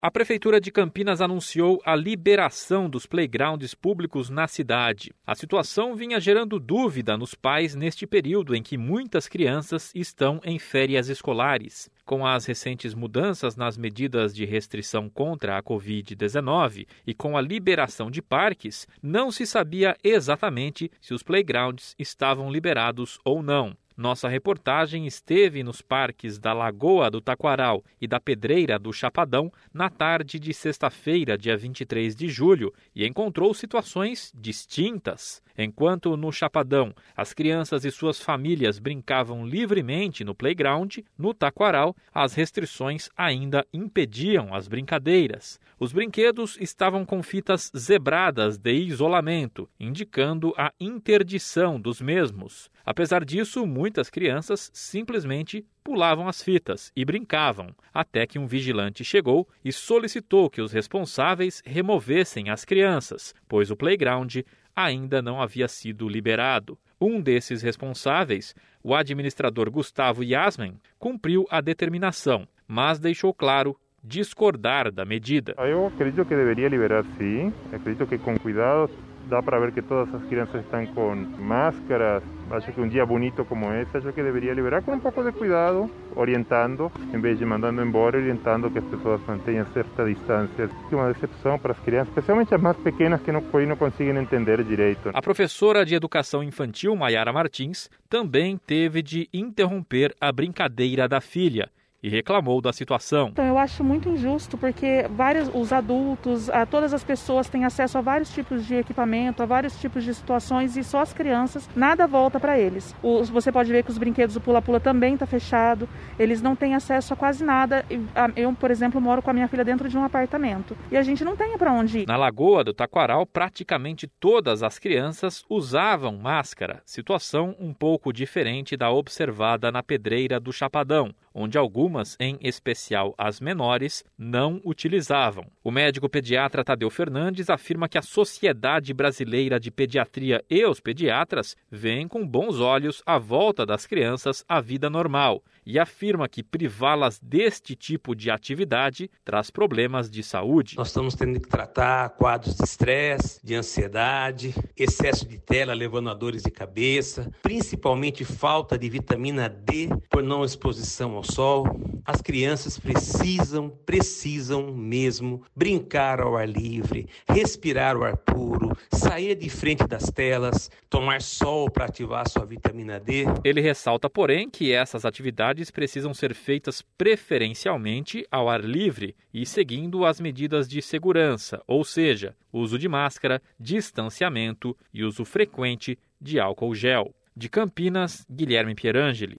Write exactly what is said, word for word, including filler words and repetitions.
A Prefeitura de Campinas anunciou a liberação dos playgrounds públicos na cidade. A situação vinha gerando dúvida nos pais neste período em que muitas crianças estão em férias escolares. Com as recentes mudanças nas medidas de restrição contra a covid dezenove e com a liberação de parques, não se sabia exatamente se os playgrounds estavam liberados ou não. Nossa reportagem esteve nos parques da Lagoa do Taquaral e da Pedreira do Chapadão na tarde de sexta-feira, dia vinte e três de julho, e encontrou situações distintas. Enquanto no Chapadão as crianças e suas famílias brincavam livremente no playground, no Taquaral as restrições ainda impediam as brincadeiras. Os brinquedos estavam com fitas zebradas de isolamento, indicando a interdição dos mesmos. Apesar disso, muitas crianças simplesmente pulavam as fitas e brincavam, até que um vigilante chegou e solicitou que os responsáveis removessem as crianças, pois o playground ainda não havia sido liberado. Um desses responsáveis, o administrador Gustavo Yasmin, cumpriu a determinação, mas deixou claro discordar da medida. Eu acredito que deveria liberar, sim. Acredito que com cuidado dá para ver que todas as crianças estão com máscaras. Acho que um dia bonito como esse, acho que deveria liberar com um pouco de cuidado, orientando, em vez de mandando embora, orientando que as pessoas mantenham certa distância. É uma decepção para as crianças, especialmente as mais pequenas que não, não conseguem entender direito. A professora de educação infantil, Mayara Martins, também teve de interromper a brincadeira da filha e reclamou da situação. Então, eu acho muito injusto porque vários, os adultos, a, todas as pessoas têm acesso a vários tipos de equipamento, a vários tipos de situações e só as crianças, nada volta para eles. O, você pode ver que os brinquedos do pula-pula também está fechado, eles não têm acesso a quase nada. Eu, por exemplo, moro com a minha filha dentro de um apartamento e a gente não tem para onde ir. Na Lagoa do Taquaral, praticamente todas as crianças usavam máscara, situação um pouco diferente da observada na Pedreira do Chapadão, onde algumas, em especial as menores, não utilizavam. O médico pediatra Tadeu Fernandes afirma que a Sociedade Brasileira de Pediatria e os pediatras veem com bons olhos a volta das crianças à vida normal e afirma que privá-las deste tipo de atividade traz problemas de saúde. Nós estamos tendo que tratar quadros de estresse, de ansiedade, excesso de tela levando a dores de cabeça, principalmente falta de vitamina D por não exposição ao sol. As crianças precisam, precisam mesmo brincar ao ar livre, respirar o ar puro, sair de frente das telas, tomar sol para ativar sua vitamina D. Ele ressalta, porém, que essas atividades precisam ser feitas preferencialmente ao ar livre e seguindo as medidas de segurança, ou seja, uso de máscara, distanciamento e uso frequente de álcool gel. De Campinas, Guilherme Pierangeli.